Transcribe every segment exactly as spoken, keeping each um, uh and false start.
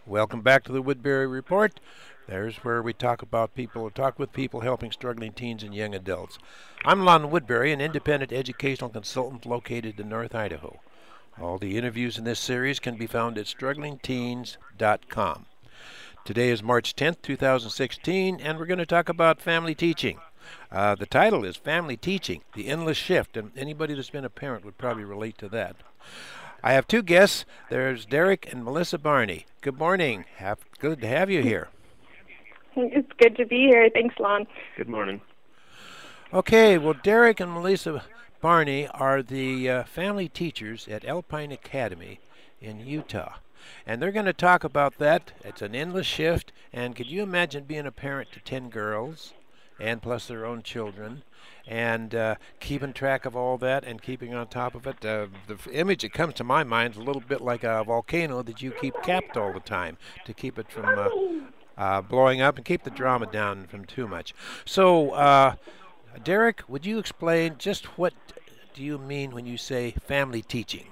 Welcome back to the Woodbury Report. There's where we talk about people, talk with people helping struggling teens and young adults. I'm Lon Woodbury, an independent educational consultant located in North Idaho. All the interviews in this series can be found at struggling teens dot com. Today is March tenth, two thousand sixteen, and we're going to talk about family teaching. Uh, the title is Family Teaching, the Endless Shift, and anybody that's been a parent would probably relate to that. I have two guests. There's Derek and Melissa Barney. Good morning. Have, good to have you here. It's good to be here. Thanks, Lon. Good morning. Okay, well, Derek and Melissa Barney are the uh, family teachers at Alpine Academy in Utah. And they're going to talk about that. It's an endless shift. And could you imagine being a parent to ten girls and plus their own children? And uh, keeping track of all that and keeping on top of it. Uh, the f- image that comes to my mind is a little bit like a volcano that you keep capped all the time to keep it from uh, uh, blowing up and keep the drama down from too much. So, uh, Derek, would you explain just what do you mean when you say family teaching?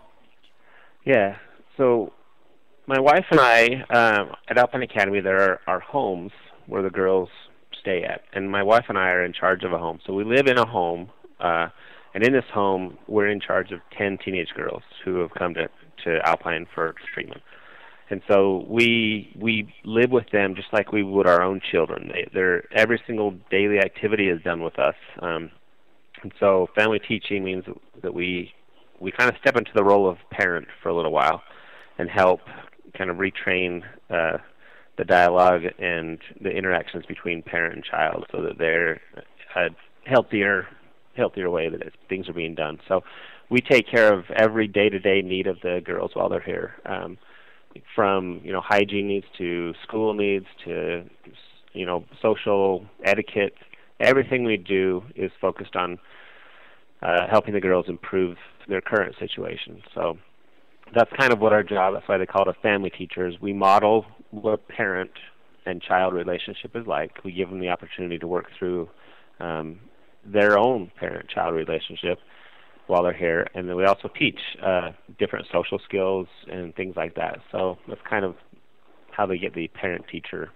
Yeah. So, my wife and I um, at Alpine Academy, there are, are homes where the girls stay at, and my wife and I are in charge of a home. So we live in a home, uh, and in this home, we're in charge of ten teenage girls who have come to, to Alpine for treatment. And so we we live with them just like we would our own children. They, they're every single daily activity is done with us. Um, and so family teaching means that we we kind of step into the role of parent for a little while and help kind of retrain uh, the dialogue and the interactions between parent and child so that they're a healthier, healthier way that things are being done. So we take care of every day-to-day need of the girls while they're here, um, from, you know, hygiene needs to school needs to, you know, social etiquette. Everything we do is focused on uh, helping the girls improve their current situation. So that's kind of what our job, that's why they call it a family teacher, is we model what a parent and child relationship is like. We give them the opportunity to work through um, their own parent-child relationship while they're here, and then we also teach uh, different social skills and things like that. So that's kind of how they get the parent-teacher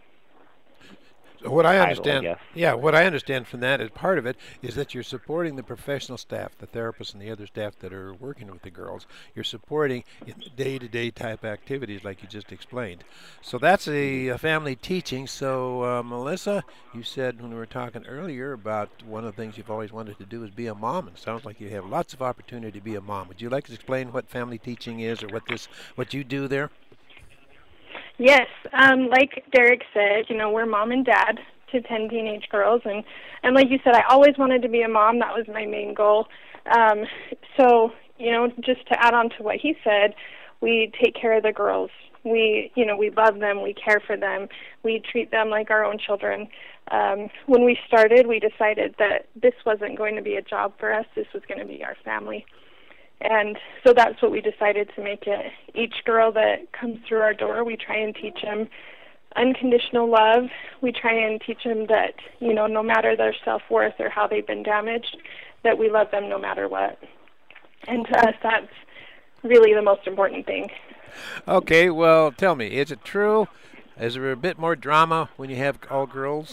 So what I title, I understand, guess. yeah, what I understand from that is part of it is that you're supporting the professional staff, the therapists and the other staff that are working with the girls. You're supporting in the day-to-day type activities like you just explained. So that's a, a family teaching. So uh, Melissa, you said when we were talking earlier about one of the things you've always wanted to do is be a mom, and it sounds like you have lots of opportunity to be a mom. Would you like to explain what family teaching is or what this what you do there? Yes, um, like Derek said, you know, we're mom and dad to ten teenage girls, and, and like you said, I always wanted to be a mom. That was my main goal. Um, so, you know, just to add on to what he said, we take care of the girls. We, you know, we love them. We care for them. We treat them like our own children. Um, when we started, we decided that this wasn't going to be a job for us. This was going to be our family. And so that's what we decided to make it. Each girl that comes through our door, we try and teach them unconditional love. We try and teach them that, you know, no matter their self-worth or how they've been damaged, that we love them no matter what. And to us, that's really the most important thing. Okay, well, tell me, is it true? Is there a bit more drama when you have all girls?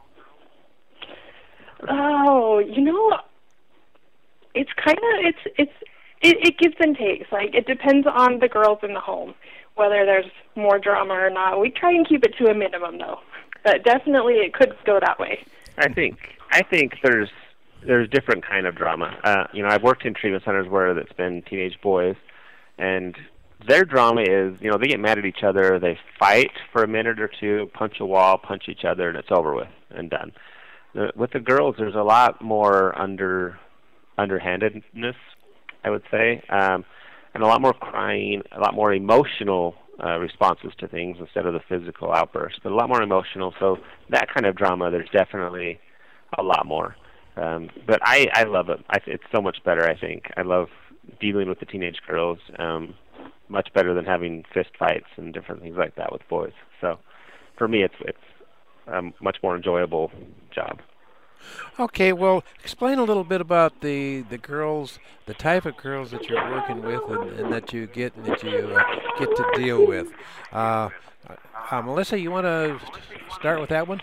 Oh, you know, it's kind of, it's, it's, It, it gives and takes. Like, it depends on the girls in the home, whether there's more drama or not. We try and keep it to a minimum, though. But definitely it could go that way. I think I think there's there's different kind of drama. Uh, you know, I've worked in treatment centers where it's been teenage boys, and their drama is, you know, they get mad at each other, they fight for a minute or two, punch a wall, punch each other, and it's over with and done. The, with the girls, there's a lot more under underhandedness, I would say, um, and a lot more crying, a lot more emotional uh, responses to things instead of the physical outbursts, but a lot more emotional. So that kind of drama, there's definitely a lot more. Um, but I, I love it. I, it's so much better, I think. I love dealing with the teenage girls, um, much better than having fist fights and different things like that with boys. So for me, it's it's a much more enjoyable job. Okay, well, explain a little bit about the the girls, the type of girls that you're working with, and, and that you get and that you uh, get to deal with. Uh, uh, Melissa, you want to start with that one?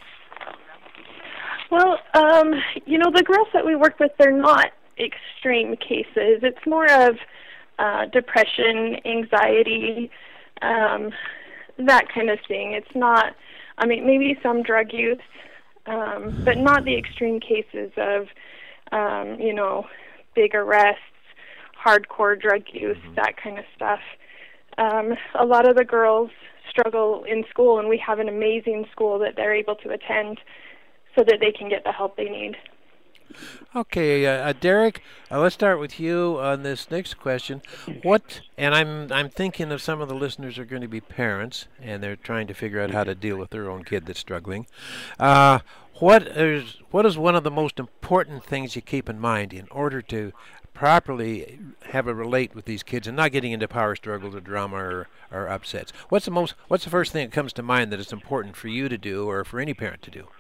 Well, um, you know, the girls that we work with, they're not extreme cases. It's more of uh, depression, anxiety, um, that kind of thing. It's not, I mean, maybe some drug use, um, but not the extreme cases of, um, you know, big arrests, hardcore drug use, Mm-hmm. that kind of stuff. Um, a lot of the girls struggle in school, and we have an amazing school that they're able to attend so that they can get the help they need. Okay, uh, uh, Derek, uh, let's start with you on this next question. What, and I'm I'm thinking of some of the listeners are going to be parents, and they're trying to figure out how to deal with their own kid that's struggling. Uh, what is what is one of the most important things you keep in mind in order to properly have a relate with these kids and not getting into power struggles or drama or, or upsets? What's the most? What's the first thing that comes to mind that is important for you to do or for any parent to do?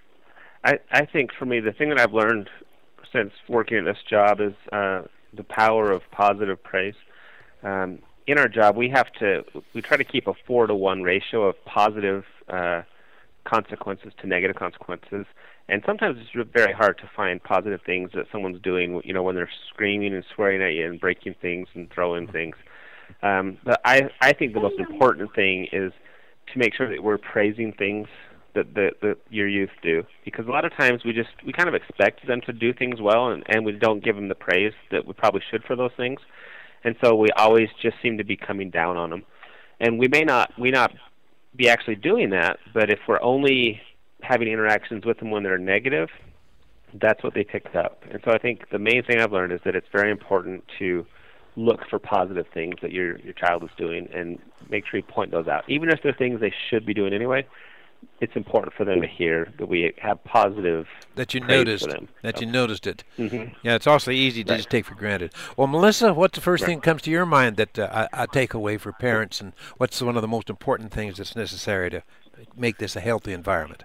I, I think for me, the thing that I've learned since working at this job is uh, the power of positive praise. Um, in our job, we have to, we try to keep a four to one ratio of positive uh, consequences to negative consequences. And sometimes it's very hard to find positive things that someone's doing, you know, when they're screaming and swearing at you and breaking things and throwing things. Um, but I, I think the most important thing is to make sure that we're praising things that, that, that your youth do, because a lot of times we just we kind of expect them to do things well, and, and we don't give them the praise that we probably should for those things, and so we always just seem to be coming down on them, and we may not we not be actually doing that, but if we're only having interactions with them when they're negative, that's what they picked up. And so I think the main thing I've learned is that it's very important to look for positive things that your your child is doing and make sure you point those out, even if they're things they should be doing anyway. It's important for them to hear that we have positive that you praise noticed for them. that So, you noticed it. mhm. Yeah, it's also easy to Right. just take for granted. Well, Melissa, what's the first Right. thing that comes to your mind that uh, I, I take away for parents, and what's one of the most important things that's necessary to make this a healthy environment?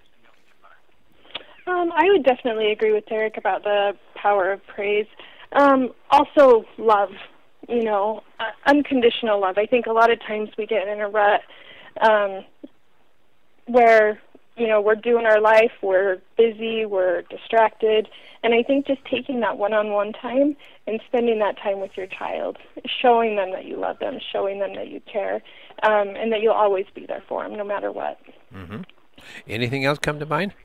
Um, I would definitely agree with Derek about the power of praise. Um, also, love, you know, uh, unconditional love. I think a lot of times we get in a rut um, where, you know, we're doing our life, we're busy, we're distracted, and I think just taking that one-on-one time and spending that time with your child, showing them that you love them, showing them that you care, um, and that you'll always be there for them no matter what. Mm-hmm. Anything else come to mind?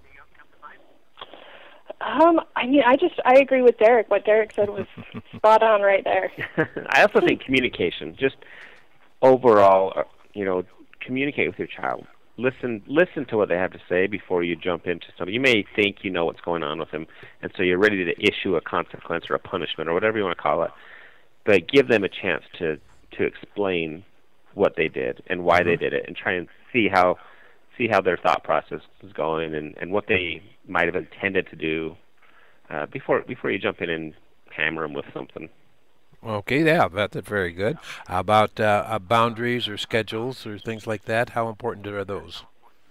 Um, I mean, I just, I agree with Derek. What Derek said was spot on right there. I also think communication, just overall, uh, you know, communicate with your child. Listen, listen to what they have to say before you jump into something. You may think you know what's going on with them, and so you're ready to issue a consequence or a punishment or whatever you want to call it. But give them a chance to to explain what they did and why they did it, and try and see how see how their thought process is going and, and what they might have intended to do uh, before before you jump in and hammer them with something. Okay, yeah, that's very good. How about uh, uh, boundaries or schedules or things like that? How important are those?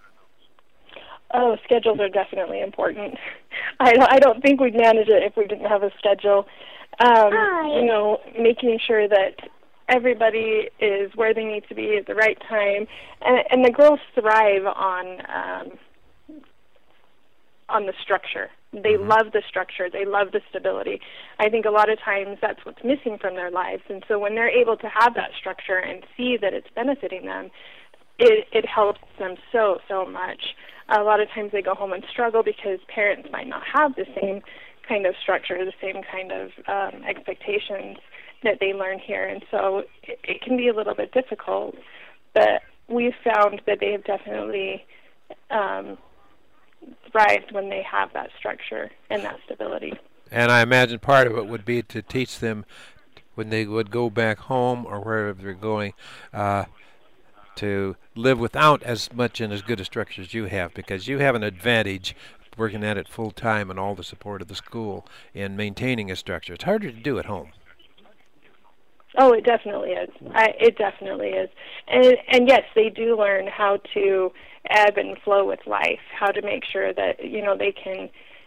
Oh, schedules are definitely important. I, I don't think we'd manage it if we didn't have a schedule. Um, you know, making sure that everybody is where they need to be at the right time, and, and the girls thrive on um, on the structure. They Mm-hmm. love the structure. They love the stability. I think a lot of times that's what's missing from their lives, and so when they're able to have that structure and see that it's benefiting them, it, it helps them so, so much. A lot of times they go home and struggle because parents might not have the same kind of structure, the same kind of um, expectations that they learn here, and so it, it can be a little bit difficult, but we've found that they have definitely um, thrived when they have that structure and that stability. And I imagine part of it would be to teach them when they would go back home or wherever they're going uh, to live without as much and as good a structure as you have, because you have an advantage working at it full time and all the support of the school in maintaining a structure. It's harder to do at home. Oh, it definitely is. I, it definitely is. And, and yes, they do learn how to ebb and flow with life, how to make sure that, you know, they can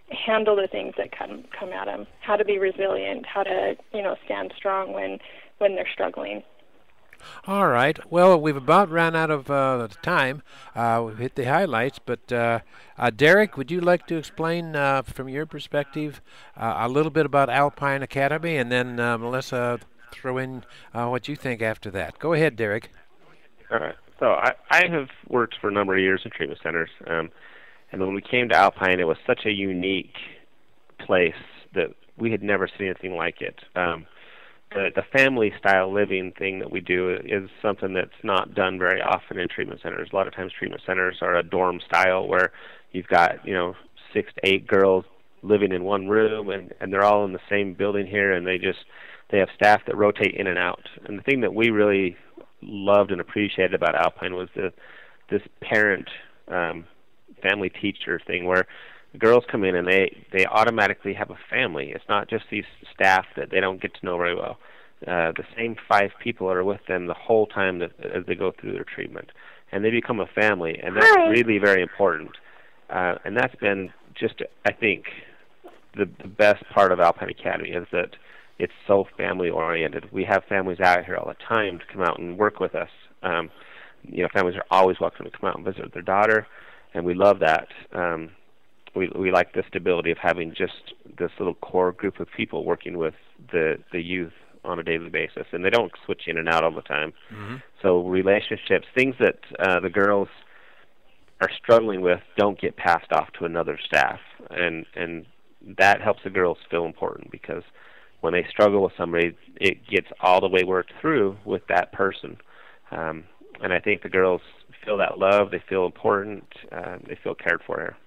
handle the things that come come at them, how to be resilient, how to, you know, stand strong when when they're struggling. All right. Well, we've about run out of uh, time. Uh, we've hit the highlights, but uh, uh, Derek, would you like to explain uh, from your perspective uh, a little bit about Alpine Academy, and then uh, Melissa, throw in uh, what you think after that. Go ahead, Derek. All right. So I, I have worked for a number of years in treatment centers, um, and when we came to Alpine, it was such a unique place that we had never seen anything like it. Um, the, the family-style living thing that we do is something that's not done very often in treatment centers. A lot of times treatment centers are a dorm style where you've got, you know, six to eight girls living in one room, and, and they're all in the same building here, and they just they have staff that rotate in and out. And the thing that we really loved and appreciated about Alpine was the this parent um, family teacher thing where the girls come in and they they automatically have a family. It's not just these staff that they don't get to know very well. Uh, the same five people are with them the whole time that, as they go through their treatment, and they become a family, and that's Hi. really very important. Uh, and that's been just, I think, the, the best part of Alpine Academy is that it's so family-oriented. We have families out here all the time to come out and work with us. Um, you know, families are always welcome to come out and visit their daughter, and we love that. Um, we we like the stability of having just this little core group of people working with the the youth on a daily basis, and they don't switch in and out all the time. Mm-hmm. So relationships, things that uh, the girls are struggling with, don't get passed off to another staff, and and that helps the girls feel important because when they struggle with somebody, it gets all the way worked through with that person. Um, and I think the girls feel that love, they feel important, uh, they feel cared for here.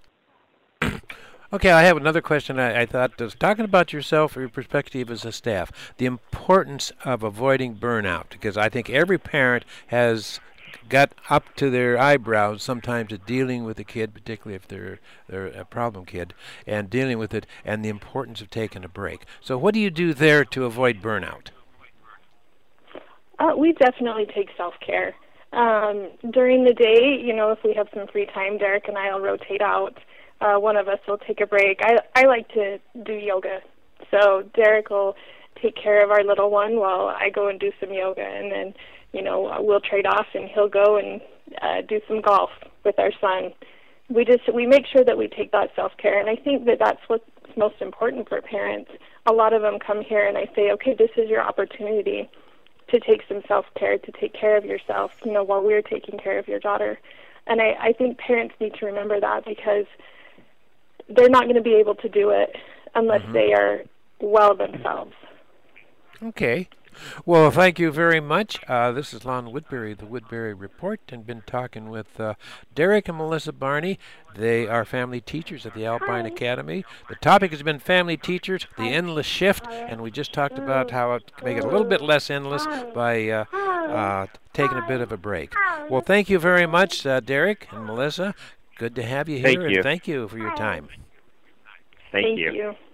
Okay, I have another question. I, I thought, was talking about yourself or your perspective as a staff, the importance of avoiding burnout, because I think every parent has got up to their eyebrows sometimes at dealing with a kid, particularly if they're they're a problem kid, and dealing with it, and the importance of taking a break. So what do you do there to avoid burnout? Uh, we definitely take self-care. Um, during the day, you know, if we have some free time, Derek and I will rotate out. Uh, one of us will take a break. I, I like to do yoga. So Derek will take care of our little one while I go and do some yoga, and then, you know, we'll trade off, and he'll go and uh, do some golf with our son. We just we make sure that we take that self-care, and I think that that's what's most important for parents. A lot of them come here and I say, okay, this is your opportunity to take some self-care, to take care of yourself, you know, while we're taking care of your daughter. And I, I think parents need to remember that, because they're not going to be able to do it unless mm-hmm. they are well themselves. Okay. Well, thank you very much. Uh, this is Lon Woodbury, the Woodbury Report, and been talking with uh, Derek and Melissa Barney. They are family teachers at the Alpine Hi. Academy. The topic has been family teachers, the endless shift, and we just talked about how to make it a little bit less endless by uh, uh, taking a bit of a break. Well, thank you very much, uh, Derek and Melissa. Good to have you here, thank you. and thank you for your time. Thank, thank you. you.